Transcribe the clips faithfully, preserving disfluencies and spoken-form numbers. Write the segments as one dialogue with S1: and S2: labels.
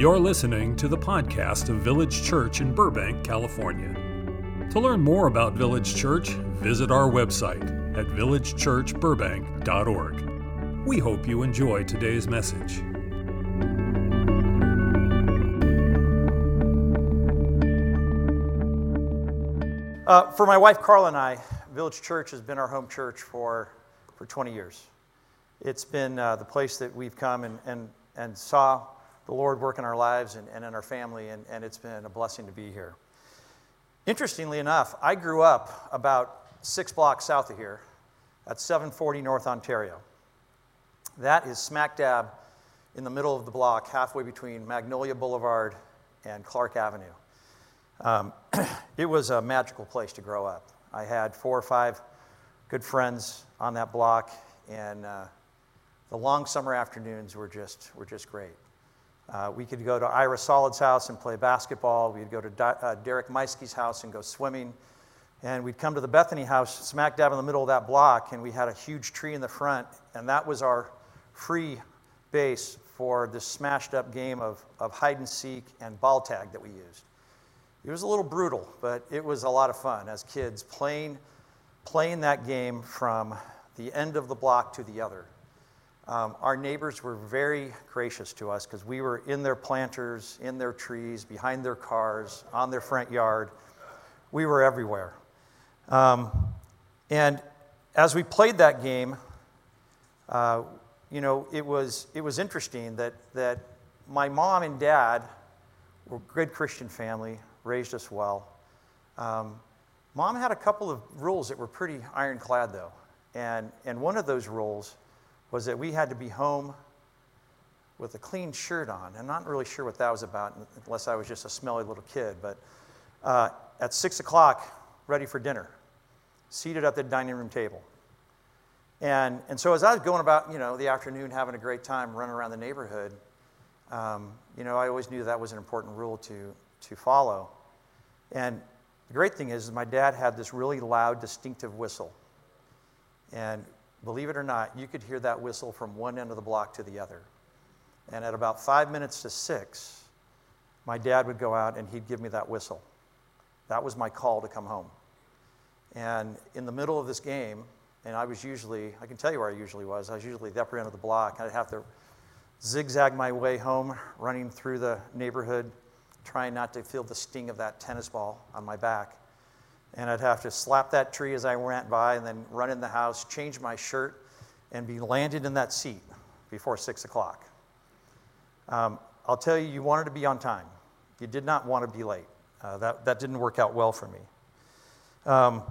S1: You're listening to the podcast of Village Church in Burbank, California. To learn more about Village Church, visit our website at village church burbank dot org. We hope you enjoy today's message.
S2: Uh, for my wife Carla and I, Village Church has been our home church for, for twenty years. It's been uh, the place that we've come and, and, and saw the Lord work in our lives and, and in our family, and, and it's been a blessing to be here. Interestingly enough, I grew up about six blocks south of here at seven forty North Ontario. That is smack dab in the middle of the block, halfway between Magnolia Boulevard and Clark Avenue. Um, it was a magical place to grow up. I had four or five good friends on that block, and uh, the long summer afternoons were just were just great. Uh, we could go to Ira Solid's house and play basketball. We'd go to Di- uh, Derek Meiske's house and go swimming. And we'd come to the Bethany house smack dab in the middle of that block, and we had a huge tree in the front, and that was our free base for this smashed up game of, of hide and seek and ball tag that we used. It was a little brutal, but it was a lot of fun as kids playing, playing that game from the end of the block to the other. Um, our neighbors were very gracious to us because we were in their planters, in their trees, behind their cars, on their front yard. We were everywhere. Um, and as we played that game, uh, you know, it was it was interesting that that my mom and dad were a good Christian family, raised us well. Um, Mom had a couple of rules that were pretty ironclad, though, and and one of those rules was that we had to be home with a clean shirt on. I'm not really sure what that was about, unless I was just a smelly little kid, but uh, at six o'clock, ready for dinner, seated at the dining room table. And and so as I was going about, you know, the afternoon, having a great time, running around the neighborhood, um, you know, I always knew that was an important rule to, to follow. And the great thing is, is my dad had this really loud, distinctive whistle. And believe it or not, you could hear that whistle from one end of the block to the other. And at about five minutes to six, my dad would go out and he'd give me that whistle. That was my call to come home. And in the middle of this game, and I was usually, I can tell you where I usually was, I was usually at the upper end of the block. I'd have to zigzag my way home, running through the neighborhood, trying not to feel the sting of that tennis ball on my back. And I'd have to slap that tree as I went by and then run in the house, change my shirt, and be landed in that seat before six o'clock. Um, I'll tell you, you wanted to be on time. You did not want to be late. Uh, that, that didn't work out well for me. Um,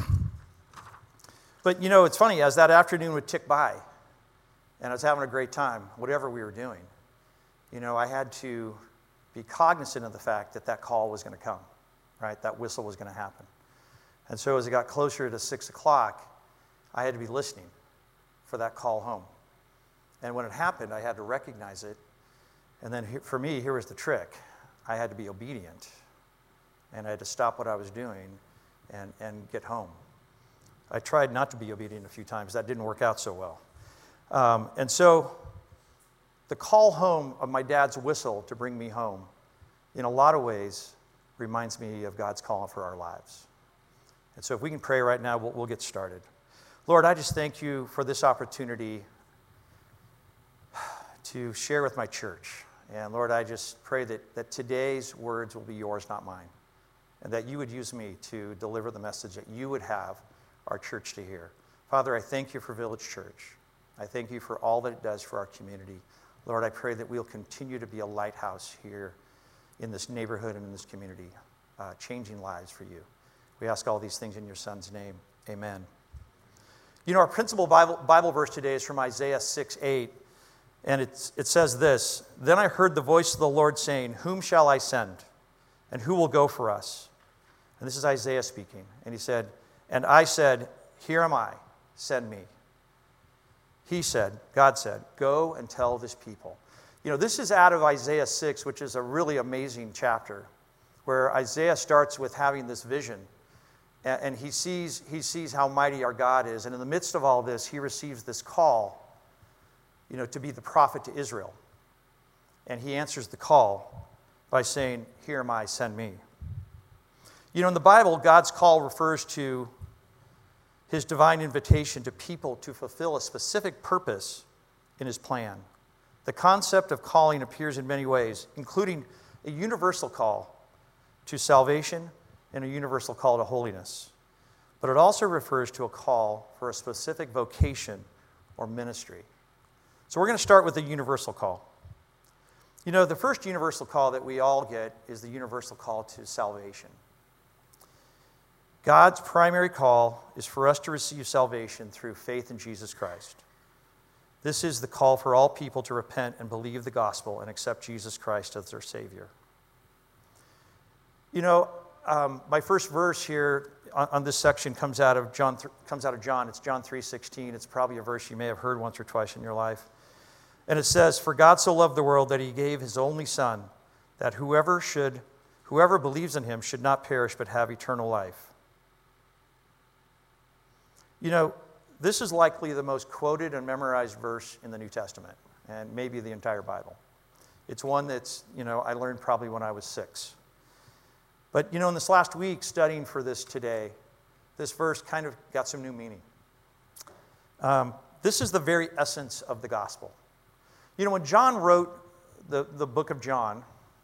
S2: but, you know, it's funny, as that afternoon would tick by, and I was having a great time, whatever we were doing, you know, I had to be cognizant of the fact that that call was going to come, right? That whistle was going to happen. And so as it got closer to six o'clock, I had to be listening for that call home. And when it happened, I had to recognize it. And then for me, here was the trick. I had to be obedient. And I had to stop what I was doing and, and get home. I tried not to be obedient a few times. That didn't work out so well. Um, and so the call home of my dad's whistle to bring me home, in a lot of ways, reminds me of God's call for our lives. And so if we can pray right now, we'll, we'll get started. Lord, I just thank you for this opportunity to share with my church. And Lord, I just pray that, that today's words will be yours, not mine. And that you would use me to deliver the message that you would have our church to hear. Father, I thank you for Village Church. I thank you for all that it does for our community. Lord, I pray that we'll continue to be a lighthouse here in this neighborhood and in this community, uh, changing lives for you. We ask all these things in your Son's name. Amen. You know, our principal Bible, Bible verse today is from Isaiah six eight, and it's, it says this, "Then I heard the voice of the Lord saying, 'Whom shall I send? And who will go for us?' And this is Isaiah speaking. And he said, 'And I said, Here am I, send me.' He said, God said, 'Go and tell this people.'" You know, this is out of Isaiah six, which is a really amazing chapter, where Isaiah starts with having this vision. And he sees, he sees how mighty our God is. And in the midst of all this, he receives this call, you know, to be the prophet to Israel. And he answers the call by saying, "Here am I, send me." You know, in the Bible, God's call refers to his divine invitation to people to fulfill a specific purpose in his plan. The concept of calling appears in many ways, including a universal call to salvation and a universal call to holiness. But it also refers to a call for a specific vocation or ministry. So we're going to start with the universal call. You know, the first universal call that we all get is the universal call to salvation. God's primary call is for us to receive salvation through faith in Jesus Christ. This is the call for all people to repent and believe the gospel and accept Jesus Christ as their Savior. You know, um, my first verse here on, on this section comes out of John. Th- comes out of John. It's John three sixteen. It's probably a verse you may have heard once or twice in your life. And it says, "For God so loved the world that he gave his only Son, that whoever should, whoever believes in him should not perish but have eternal life." You know, this is likely the most quoted and memorized verse in the New Testament, and maybe the entire Bible. It's one that's, you know, I learned probably when I was six. But, you know, in this last week, studying for this today, this verse kind of got some new meaning. Um, this is the very essence of the gospel. You know, when John wrote the, the book of John,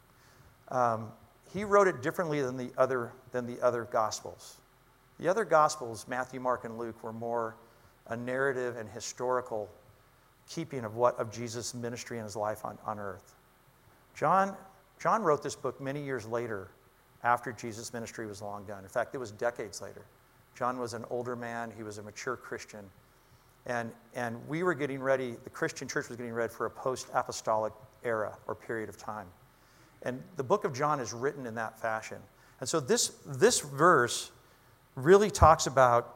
S2: um, he wrote it differently than the other than the other gospels. The other gospels, Matthew, Mark, and Luke, were more a narrative and historical keeping of what of Jesus' ministry and his life on, on earth. John, John wrote this book many years later, after Jesus' ministry was long done. In fact, it was decades later. John was an older man. He was a mature Christian. And, and we were getting ready, the Christian church was getting ready for a post-apostolic era or period of time. And the book of John is written in that fashion. And so this, this verse really talks about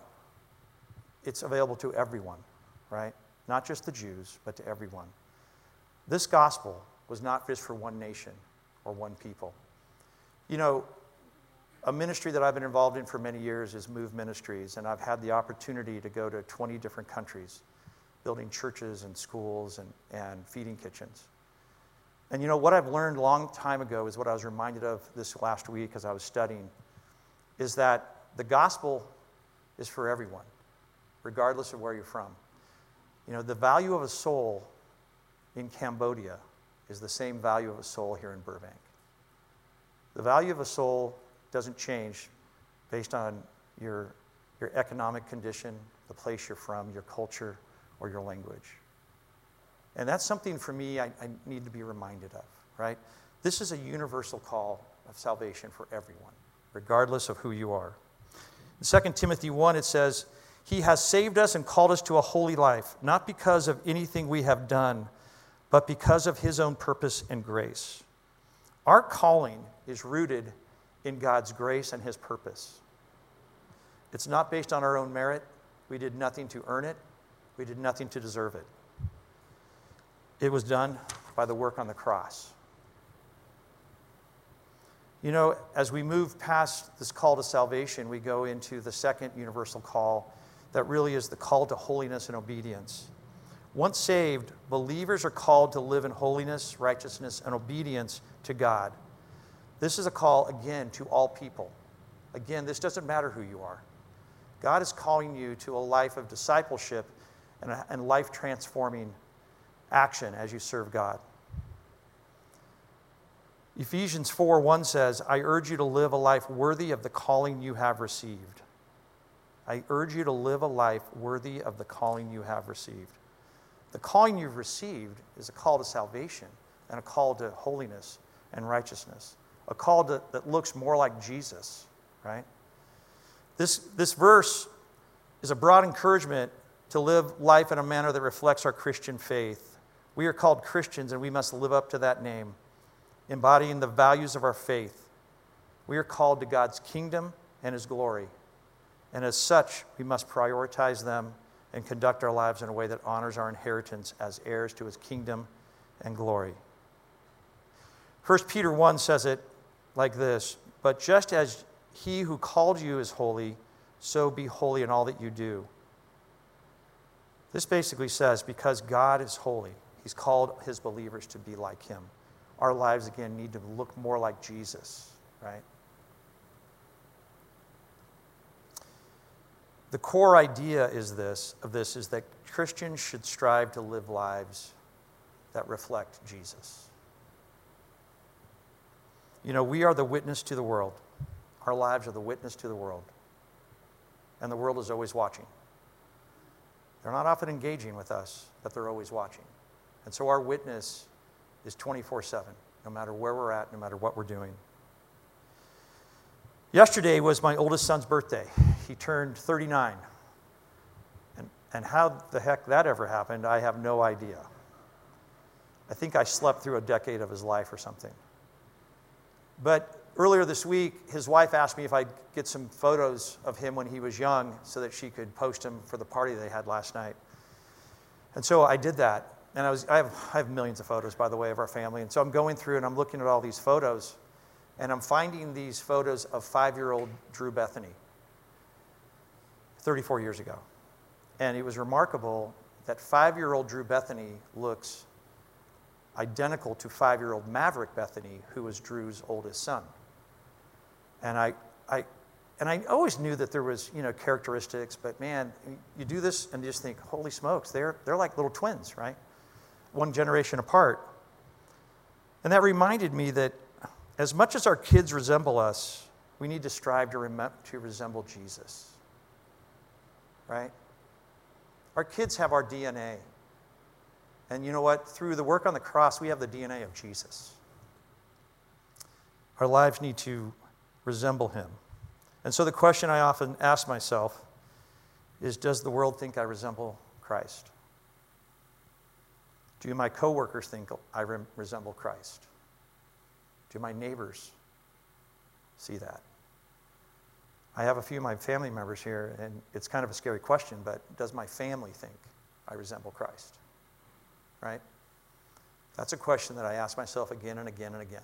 S2: it's available to everyone, right? Not just the Jews, but to everyone. This gospel was not just for one nation or one people. You know, a ministry that I've been involved in for many years is Move Ministries, and I've had the opportunity to go to twenty different countries, building churches and schools and, and feeding kitchens. And you know, what I've learned a long time ago is what I was reminded of this last week as I was studying, is that the gospel is for everyone, regardless of where you're from. You know, the value of a soul in Cambodia is the same value of a soul here in Burbank. The value of a soul doesn't change based on your, your economic condition, the place you're from, your culture, or your language. And that's something for me I, I need to be reminded of, right? This is a universal call of salvation for everyone, regardless of who you are. In Second Timothy one, it says, "He has saved us and called us to a holy life, not because of anything we have done, but because of his own purpose and grace." Our calling is rooted in God's grace and his purpose. It's not based on our own merit. We did nothing to earn it. We did nothing to deserve it. It was done by the work on the cross. You know, as we move past this call to salvation, we go into the second universal call that really is the call to holiness and obedience. Once saved, believers are called to live in holiness, righteousness, and obedience to God. This is a call, again, to all people. Again, this doesn't matter who you are. God is calling you to a life of discipleship and, a, and life-transforming action as you serve God. Ephesians four one says, "I urge you to live a life worthy of the calling you have received." I urge you to live a life worthy of the calling you have received. The calling you've received is a call to salvation and a call to holiness and righteousness, a call to, that looks more like Jesus, right? This, this verse is a broad encouragement to live life in a manner that reflects our Christian faith. We are called Christians, and we must live up to that name, embodying the values of our faith. We are called to God's kingdom and his glory, and as such, we must prioritize them and conduct our lives in a way that honors our inheritance as heirs to his kingdom and glory. First Peter one says it like this, "But just as he who called you is holy, so be holy in all that you do." This basically says because God is holy, he's called his believers to be like him. our lives, again, need to look more like Jesus, right? The core idea is this, of this is that Christians should strive to live lives that reflect Jesus. You know, we are the witness to the world. Our lives are the witness to the world. And the world is always watching. They're not often engaging with us, but they're always watching. And so our witness is twenty-four seven, no matter where we're at, no matter what we're doing. Yesterday was my oldest son's birthday. He turned thirty-nine. And, and how the heck that ever happened, I have no idea. I think I slept through a decade of his life or something. But earlier this week, his wife asked me if I'd get some photos of him when he was young so that she could post them for the party they had last night. And so I did that. And I was I have, I have millions of photos, by the way, of our family. And so I'm going through and I'm looking at all these photos. And I'm finding these photos of five-year-old Drew Bethany, thirty-four years ago. And it was remarkable that five-year-old Drew Bethany looks identical to five-year-old Maverick Bethany, who was Drew's oldest son. And I, I, and I always knew that there was, you know, characteristics, but man, you do this and you just think, holy smokes, they're they're like little twins, right? One generation apart. And that reminded me that as much as our kids resemble us, we need to strive to, rem- to resemble Jesus, right? Our kids have our D N A. And you know what? Through the work on the cross, we have the D N A of Jesus. Our lives need to resemble him. And so the question I often ask myself is, does the world think I resemble Christ? Do my coworkers think I re- resemble Christ? Do my neighbors see that? I have a few of my family members here, and it's kind of a scary question, but does my family think I resemble Christ? Right? That's a question that I ask myself again and again and again.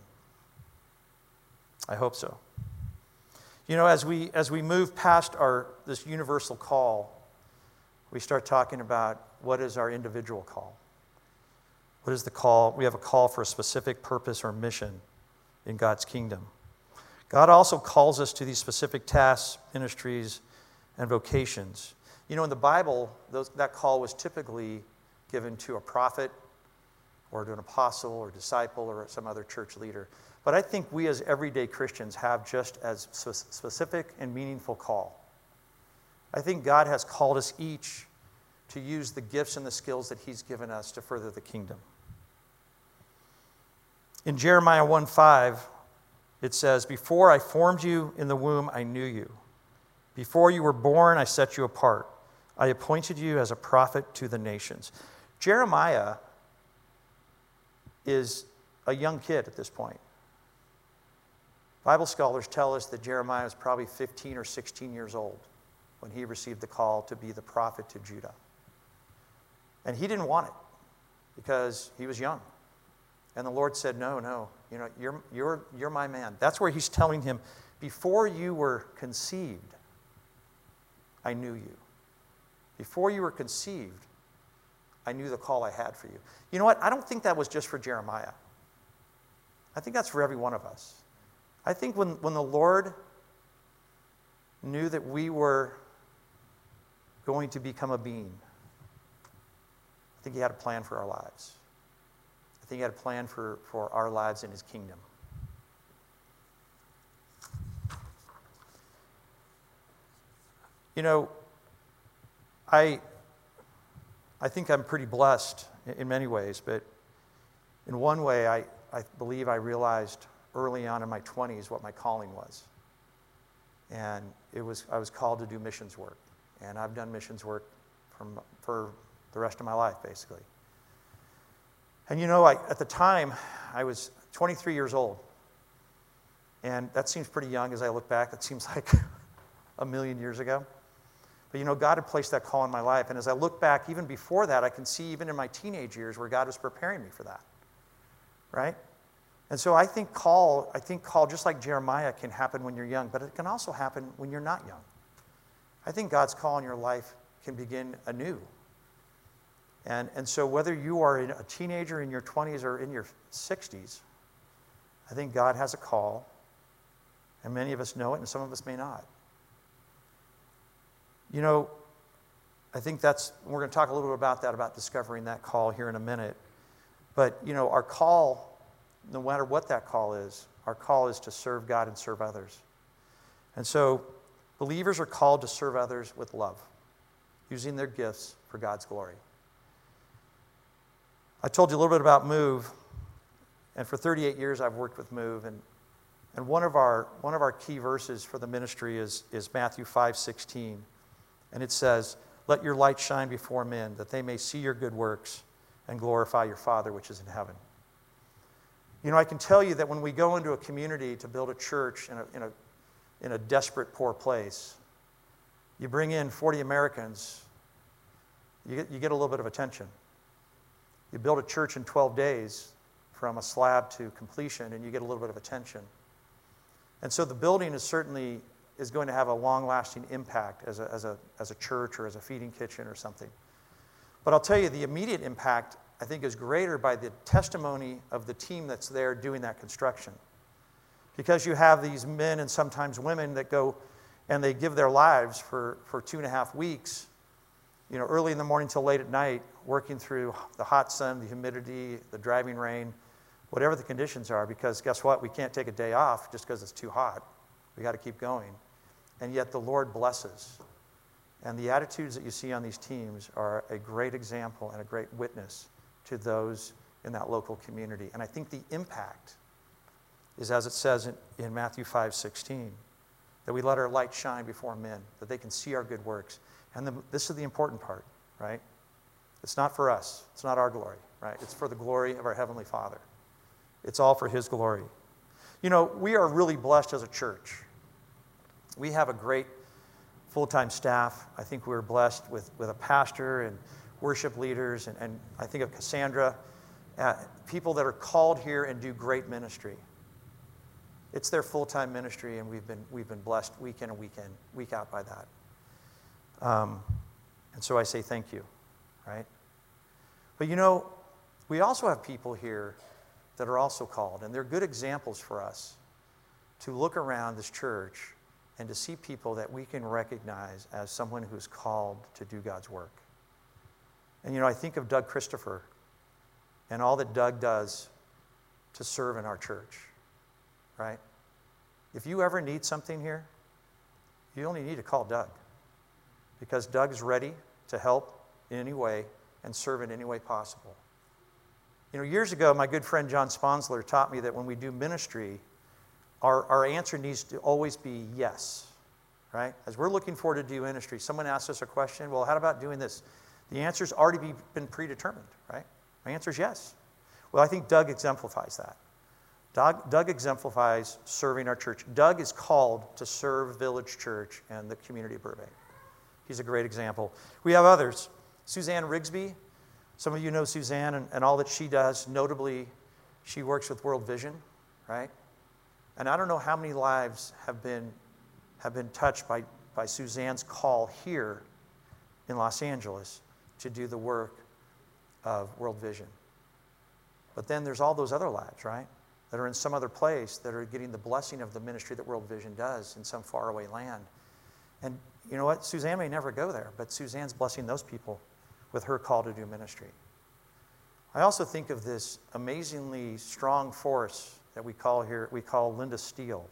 S2: I hope so. You know, as we as we move past our this universal call, we start talking about what is our individual call. What is the call? We have a call for a specific purpose or mission in God's kingdom. God also calls us to these specific tasks, ministries, and vocations. You know, in the Bible, those, that call was typically given to a prophet or to an apostle or disciple or some other church leader. But I think we as everyday Christians have just as specific and meaningful call. I think God has called us each to use the gifts and the skills that he's given us to further the kingdom. In Jeremiah one five, it says, "Before I formed you in the womb, I knew you. Before you were born, I set you apart. I appointed you as a prophet to the nations." Jeremiah is a young kid at this point. Bible scholars tell us that Jeremiah was probably fifteen or sixteen years old when he received the call to be the prophet to Judah. And he didn't want it because he was young. And the Lord said, no, no, you know, you're, you're, you're my man. That's where he's telling him, before you were conceived, I knew you. Before you were conceived, I knew the call I had for you. You know what? I don't think that was just for Jeremiah. I think that's for every one of us. I think when, when the Lord knew that we were going to become a being, I think he had a plan for our lives. I think he had a plan for, for our lives in his kingdom. You know, I, I think I'm pretty blessed in many ways, but in one way, I, I believe I realized early on in my twenties what my calling was. And it was I was called to do missions work. And I've done missions work from, for the rest of my life, basically. And you know, I, at the time, I was twenty-three years old. And that seems pretty young as I look back. That seems like a million years ago. But you know, God had placed that call in my life. And as I look back, even before that, I can see even in my teenage years where God was preparing me for that. Right? And so I think call, I think call, just like Jeremiah, can happen when you're young, but it can also happen when you're not young. I think God's call in your life can begin anew. And, and so whether you are a teenager in your twenties or in your sixties, I think God has a call, and many of us know it, and some of us may not. You know, I think that's, we're going to talk a little bit about that, about discovering that call here in a minute. But, you know, our call, no matter what that call is, our call is to serve God and serve others. And so, believers are called to serve others with love, using their gifts for God's glory. I told you a little bit about Move, and for thirty-eight years I've worked with Move, and, and one of our one of our key verses for the ministry is, is Matthew five sixteen. And it says, "Let your light shine before men, that they may see your good works and glorify your Father which is in heaven." You know, I can tell you that when we go into a community to build a church in a, in a, in a desperate, poor place, you bring in forty Americans, you get, you get a little bit of attention. You build a church in twelve days from a slab to completion, and you get a little bit of attention. And so the building is certainly is going to have a long-lasting impact as a, as a, as a church or as a feeding kitchen or something. But I'll tell you, the immediate impact, I think, is greater by the testimony of the team that's there doing that construction. Because you have these men and sometimes women that go and they give their lives for, for two and a half weeks, you know, early in the morning till late at night, working through the hot sun, the humidity, the driving rain, whatever the conditions are, because guess what? We can't take a day off just because it's too hot. We got to keep going. And yet the Lord blesses. And the attitudes that you see on these teams are a great example and a great witness to those in that local community. And I think the impact is, as it says in, in Matthew five sixteen, that we let our light shine before men, that they can see our good works. And the, this is the important part, right? It's not for us. It's not our glory, right? It's for the glory of our Heavenly Father. It's all for His glory. You know, we are really blessed as a church. We have a great full-time staff. I think we're blessed with, with a pastor and worship leaders, and, and I think of Cassandra, uh, people that are called here and do great ministry. It's their full-time ministry, and we've been we've been blessed week in and week in, week out by that. Um, and so I say thank you, right? But you know, we also have people here that are also called, and they're good examples for us to look around this church and to see people that we can recognize as someone who's called to do God's work. And you know, I think of Doug Christopher and all that Doug does to serve in our church, right? If you ever need something here, you only need to call Doug, because Doug's ready to help in any way and serve in any way possible. You know, years ago, my good friend John Sponsler taught me that when we do ministry, our, our answer needs to always be yes, right? As we're looking forward to do ministry, someone asks us a question, well, how about doing this? The answer's already be, been predetermined, right? My answer's yes. Well, I think Doug exemplifies that. Doug, Doug exemplifies serving our church. Doug is called to serve Village Church and the community of Burbank. He's a great example. We have others. Suzanne Rigsby. Some of you know Suzanne and, and all that she does. Notably, she works with World Vision, right? And I don't know how many lives have been, have been touched by, by Suzanne's call here in Los Angeles to do the work of World Vision. But then there's all those other lives, right, that are in some other place that are getting the blessing of the ministry that World Vision does in some faraway land. And you know what? Suzanne may never go there, but Suzanne's blessing those people with her call to do ministry. I also think of this amazingly strong force that we call here, we call Linda Steele.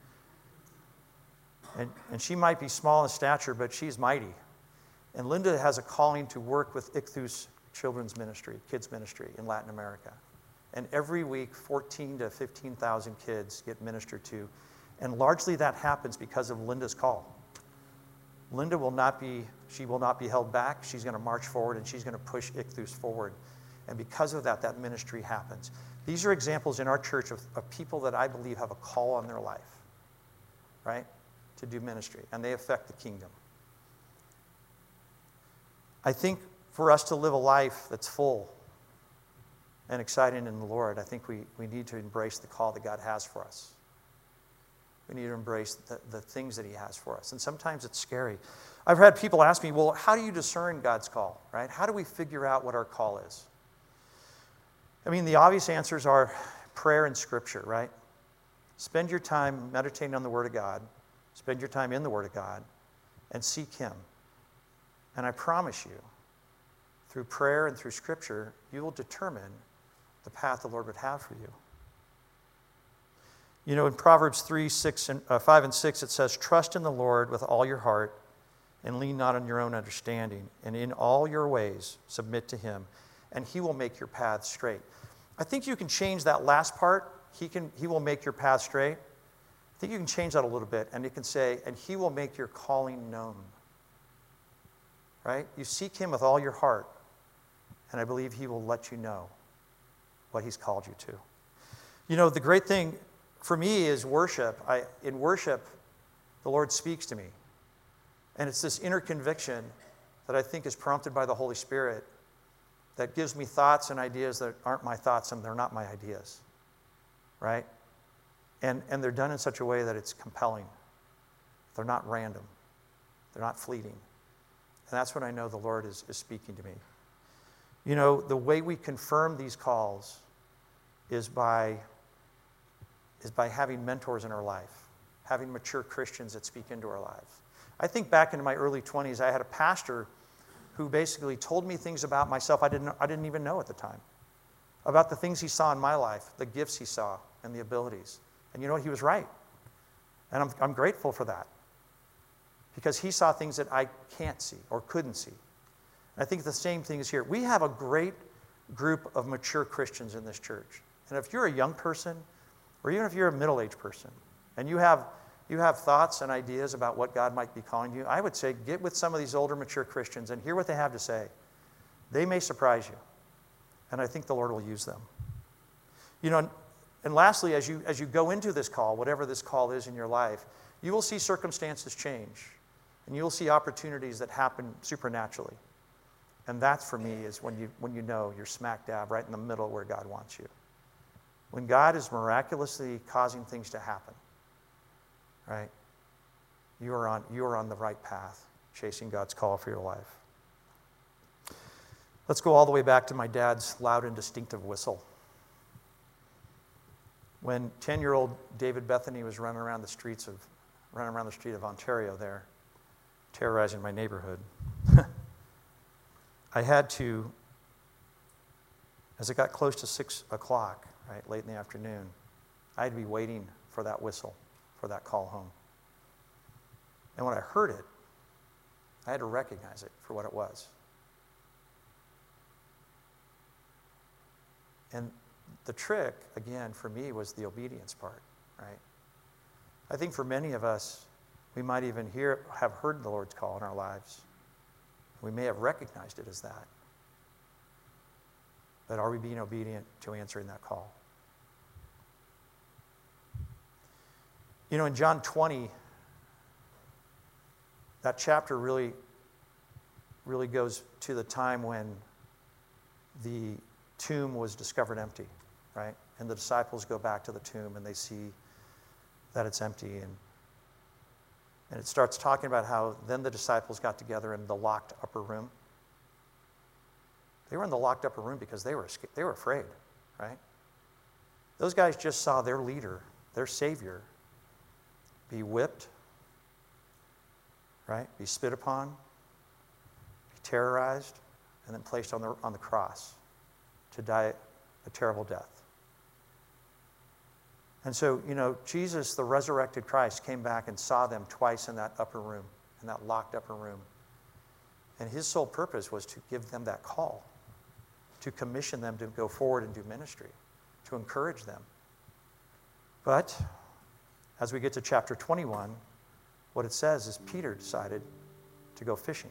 S2: And, and she might be small in stature, but she's mighty. And Linda has a calling to work with Ichthus Children's Ministry, Kids Ministry in Latin America. And every week, fourteen to fifteen thousand kids get ministered to. And largely that happens because of Linda's call. Linda will not be, she will not be held back. She's going to march forward, and she's going to push Ichthus forward. And because of that, that ministry happens. These are examples in our church of, of people that I believe have a call on their life, right, to do ministry, and they affect the kingdom. I think for us to live a life that's full and exciting in the Lord, I think we, we need to embrace the call that God has for us. We need to embrace the, the things that He has for us. And sometimes it's scary. I've had people ask me, well, how do you discern God's call, right? How do we figure out what our call is? I mean, the obvious answers are prayer and Scripture, right? Spend your time meditating on the Word of God. Spend your time in the Word of God and seek Him. And I promise you, through prayer and through Scripture, you will determine the path the Lord would have for you. You know, in Proverbs three, six, and, uh, five and six, it says, trust in the Lord with all your heart and lean not on your own understanding. And in all your ways, submit to Him, and He will make your path straight. I think you can change that last part. He can. He will make your path straight. I think you can change that a little bit, and it can say, and He will make your calling known. Right? You seek Him with all your heart, and I believe He will let you know what He's called you to. You know, the great thing for me is worship. I, in worship, the Lord speaks to me. And it's this inner conviction that I think is prompted by the Holy Spirit that gives me thoughts and ideas that aren't my thoughts and they're not my ideas. Right? And, and they're done in such a way that it's compelling. They're not random. They're not fleeting. And that's when I know the Lord is, is speaking to me. You know, the way we confirm these calls is by, is by having mentors in our life, having mature Christians that speak into our lives. I think back in my early twenties, I had a pastor who basically told me things about myself I didn't, I didn't even know at the time, about the things he saw in my life, the gifts he saw, and the abilities. And you know what? He was right. And I'm, I'm grateful for that, because he saw things that I can't see or couldn't see. And I think the same thing is here. We have a great group of mature Christians in this church. And if you're a young person, or even if you're a middle-aged person, and you have you have thoughts and ideas about what God might be calling you, I would say get with some of these older, mature Christians and hear what they have to say. They may surprise you, and I think the Lord will use them. You know, and lastly, as you as you go into this call, whatever this call is in your life, you will see circumstances change, and you will see opportunities that happen supernaturally. And that's, for me, is when you when you know you're smack dab right in the middle where God wants you. When God is miraculously causing things to happen, right? You are on you are on the right path, chasing God's call for your life. Let's go all the way back to my dad's loud and distinctive whistle. When ten-year-old David Bethany was running around the streets of running around the street of Ontario there, terrorizing my neighborhood, I had to, as it got close to six o'clock, right, late in the afternoon, I had to be waiting for that whistle, for that call home. And when I heard it, I had to recognize it for what it was. And the trick, again, for me, was the obedience part, right? I think for many of us, we might even hear, have heard the Lord's call in our lives. We may have recognized it as that. But are we being obedient to answering that call? You know, in John twenty, that chapter really, really goes to the time when the tomb was discovered empty, right? And the disciples go back to the tomb and they see that it's empty. And, and it starts talking about how then the disciples got together in the locked upper room. They were in the locked upper room because they were, they were afraid, right? Those guys just saw their leader, their Savior, be whipped, right? Be spit upon, be terrorized, and then placed on the, on the cross to die a terrible death. And so, you know, Jesus, the resurrected Christ, came back and saw them twice in that upper room, in that locked upper room. And his sole purpose was to give them that call, to commission them to go forward and do ministry, to encourage them. But as we get to chapter twenty-one, what it says is Peter decided to go fishing.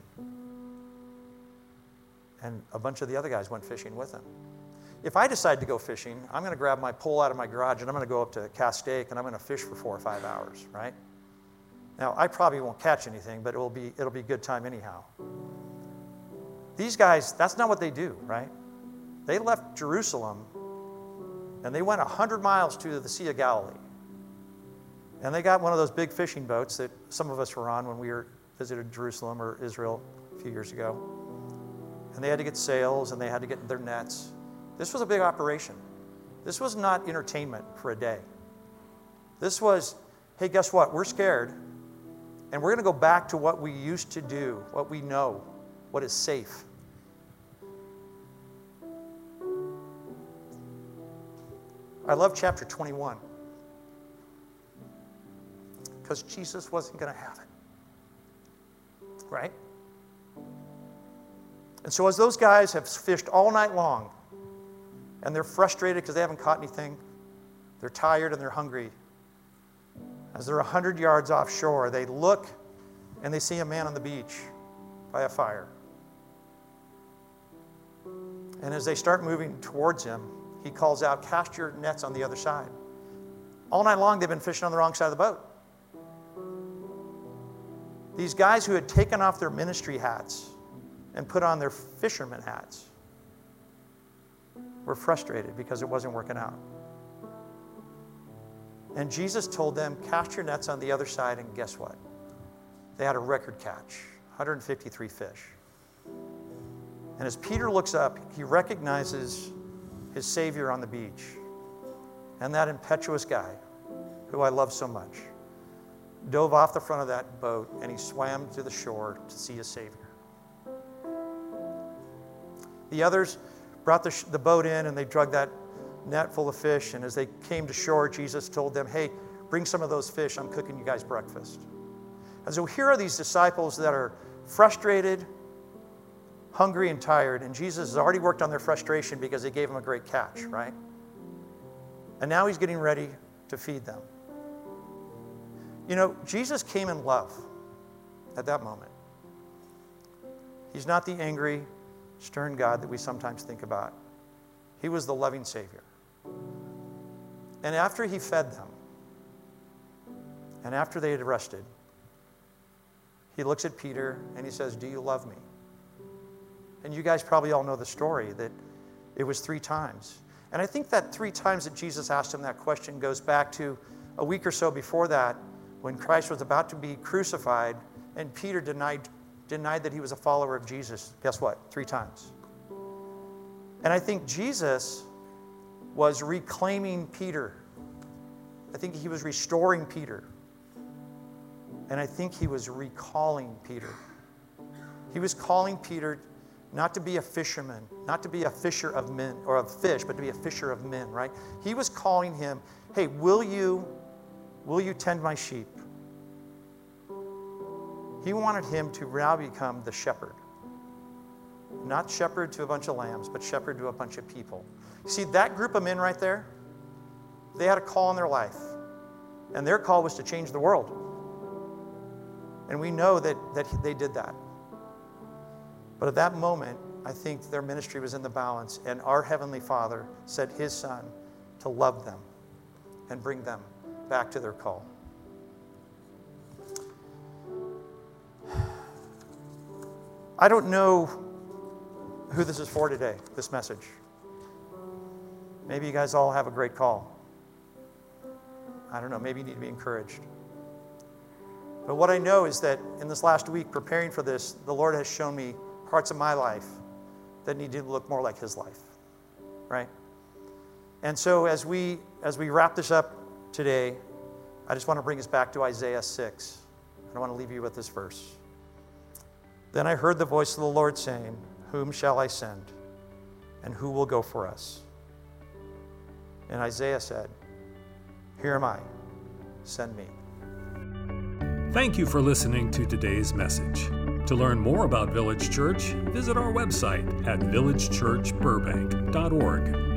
S2: And a bunch of the other guys went fishing with him. If I decide to go fishing, I'm going to grab my pole out of my garage and I'm going to go up to Castaic and I'm going to fish for four or five hours, right? Now, I probably won't catch anything, but it will be, it'll be a good time anyhow. These guys, that's not what they do, right? They left Jerusalem and they went one hundred miles to the Sea of Galilee. And they got one of those big fishing boats that some of us were on when we were visited Jerusalem or Israel a few years ago. And they had to get sails and they had to get their nets. This was a big operation. This was not entertainment for a day. This was, hey, guess what? We're scared, and we're going to go back to what we used to do, what we know, what is safe. I love chapter twenty-one, because Jesus wasn't going to have it, right? And so as those guys have fished all night long, and they're frustrated because they haven't caught anything, they're tired and they're hungry, as they're one hundred yards offshore, they look and they see a man on the beach by a fire. And as they start moving towards him, he calls out, cast your nets on the other side. All night long, they've been fishing on the wrong side of the boat. These guys who had taken off their ministry hats and put on their fisherman hats were frustrated because it wasn't working out. And Jesus told them, cast your nets on the other side, and guess what? They had a record catch, one hundred fifty-three fish. And as Peter looks up, he recognizes his Savior on the beach, and that impetuous guy, who I love so much, dove off the front of that boat, and he swam to the shore to see his Savior. The others brought the, sh- the boat in, and they drug that net full of fish, and as they came to shore, Jesus told them, hey, bring some of those fish, I'm cooking you guys breakfast. And so here are these disciples that are frustrated, hungry, and tired, and Jesus has already worked on their frustration because they gave them a great catch, right? And now he's getting ready to feed them. You know, Jesus came in love at that moment. He's not the angry, stern God that we sometimes think about. He was the loving Savior. And after he fed them, and after they had rested, he looks at Peter and he says, do you love me? And you guys probably all know the story, that it was three times. And I think that three times that Jesus asked him that question goes back to a week or so before that, when Christ was about to be crucified, and Peter denied, denied that he was a follower of Jesus. Guess what? Three times. And I think Jesus was reclaiming Peter. I think he was restoring Peter. And I think he was recalling Peter. He was calling Peter not to be a fisherman, not to be a fisher of men or of fish, but to be a fisher of men, right? He was calling him, hey, will you, will you tend my sheep? He wanted him to now become the shepherd. Not shepherd to a bunch of lambs, but shepherd to a bunch of people. See, that group of men right there, they had a call in their life. And their call was to change the world. And we know that, that they did that. But at that moment, I think their ministry was in the balance, and our Heavenly Father sent His Son to love them and bring them back to their call. I don't know who this is for today, this message. Maybe you guys all have a great call. I don't know, maybe you need to be encouraged. But what I know is that in this last week, preparing for this, the Lord has shown me parts of my life that need to look more like His life, right? And so as we as we wrap this up today, I just want to bring us back to Isaiah six. I want to leave you with this verse. Then I heard the voice of the Lord saying, whom shall I send? And who will go for us? And Isaiah said, here am I, send me.
S1: Thank you for listening to today's message. To learn more about Village Church, visit our website at village church burbank dot org.